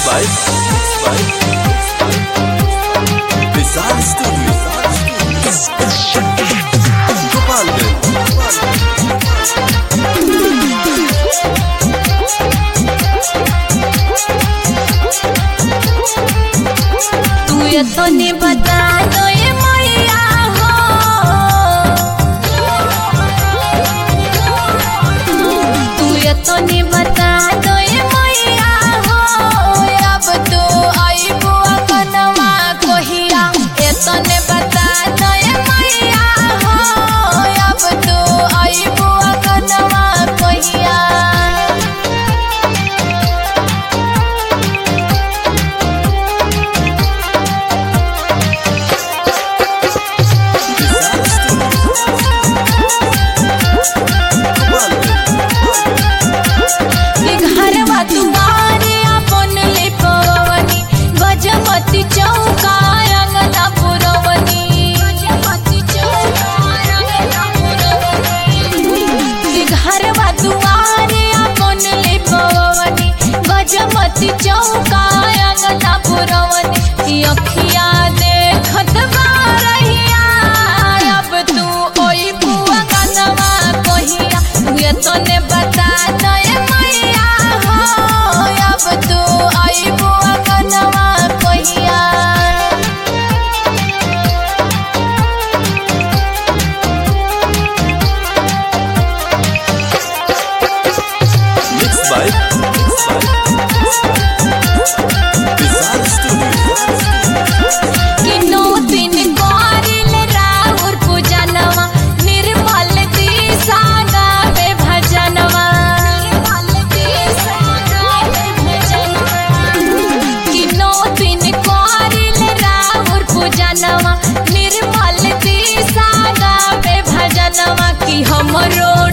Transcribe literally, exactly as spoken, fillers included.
by mixed by Vishal Studio तू ये तो नहीं बता दो ये मैया हो, तू ये तो नहीं बता दो ये मैया हो, अब तू आई बुआ कनवा कोहिया, ये तो नहीं बता दो ये मैया हो, अब तू आई बुआ कनवा कोहिया। घरवा दुआरे अपन ले पवनी, गजमती चौका रंगना पुरवनी, गजमती चौका रंगना पुरवनी। घरवा दुआरे अपन ले पवनी, गजमती चौका रंगना पुरवनी। अखिया देखत बारहिया, अब तू ओई बुआ कनवा कोहिया, ये तो ने बता दो ये मैया हो, अब तू आई बुआ कनवा कोहिया। mixed by Vishal Studio किनो दिन कोरिल राहुर पूजनवा, निर्मल दिशा गावे भजनवा, निर्मल दिशा गावे भजनवा। किनो दिन कोरिल राहुर पूजनवा, निर्मल दिशा गावे भजनवा। कि हमरो